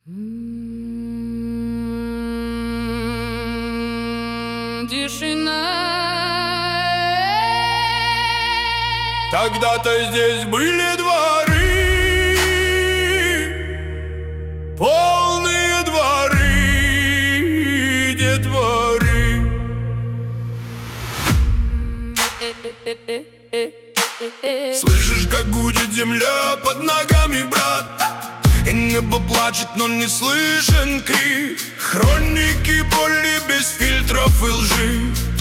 Тишина. Когда-то здесь были дворы, полные дворы, детворы. Слышишь, как гудит земля под ногами, брат? И небо плачет, но не слышен крик. Хроники боли без фильтров и лжи.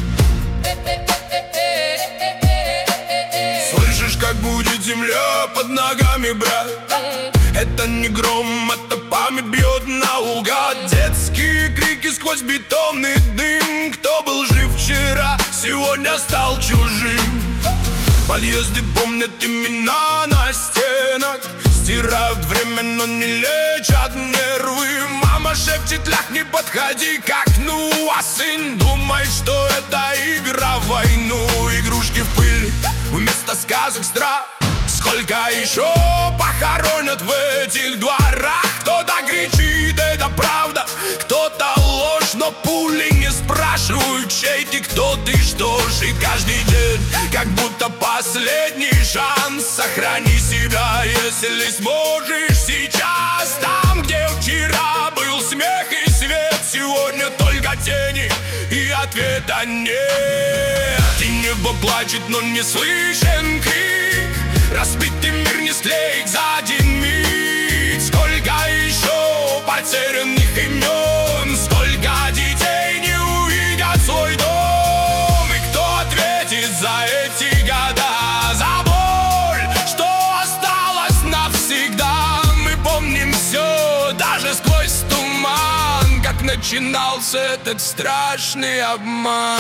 Слышишь, как гудит земля под ногами, брат? Это не гром, это память бьет наугад. Детские крики сквозь бетонный дым. Кто был жив вчера, сегодня стал чужим. Подъезды помнят имена на стенах, стирают время, но не лечат нервы. Мама шепчет: ляг, не подходи к окну. А сын думает, что это игра в войну. Игрушки в пыль вместо сказок страх. Сколько еще похоронят в этих дворах? Кто-то кричит, это правда, кто-то ложь, но пули не спрашивают, чей ты, кто ты, что ж. И каждый день как будто последний шанс. Сохрани себя, если сможешь сейчас. Там, где вчера был смех и свет, сегодня только тени и ответа нет. И небо плачет, но не слышен крик. Разбитый мир не склеить за один миг. Сколько еще потерянных имен, сколько детей не увидят свой дом. И кто ответит за эти года, за боль, что осталось навсегда? Мы помним все, даже сквозь туман, как начинался этот страшный обман.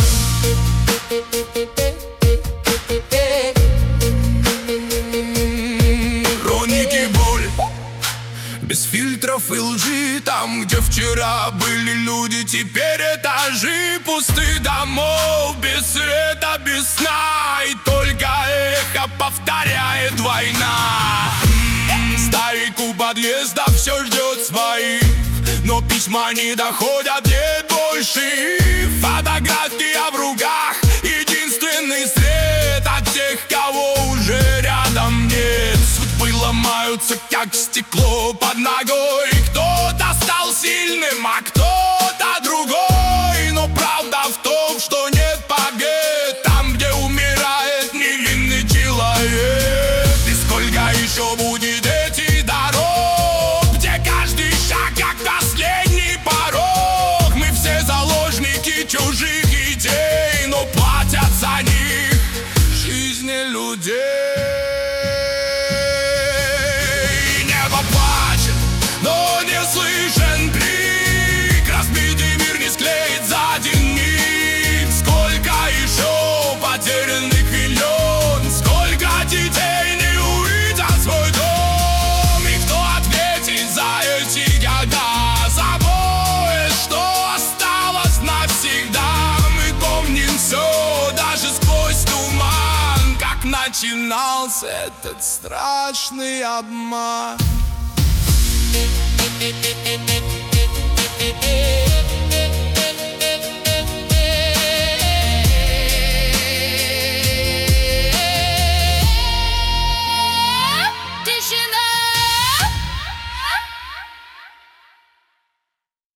Без фильтров и лжи. Там, где вчера были люди, теперь этажи пустых домов. Без света, без сна, и только эхо повторяет война. Старик у подъезда все ждет своих, но письма не доходят, нет больше. Фотография в руках, единственный свет от тех, кого уже рядом нет. Судьбы ломаются, как стекло под ногой. Кто-то стал сильным, а кто-то другой. Но правда в том, что нет побед там, где умирает невинный человек. И сколько еще будет этих дорог, где каждый шаг как последний порог. Мы все заложники чужих идей, но платят за них жизни людей. Слышен крик, разбитый мир не склеить за один миг. Сколько еще потерянных имен, сколько детей не увидят свой дом. И кто ответит за эти года, за боль, что осталось навсегда? Мы помним все, даже сквозь туман, как начинался этот страшный обман.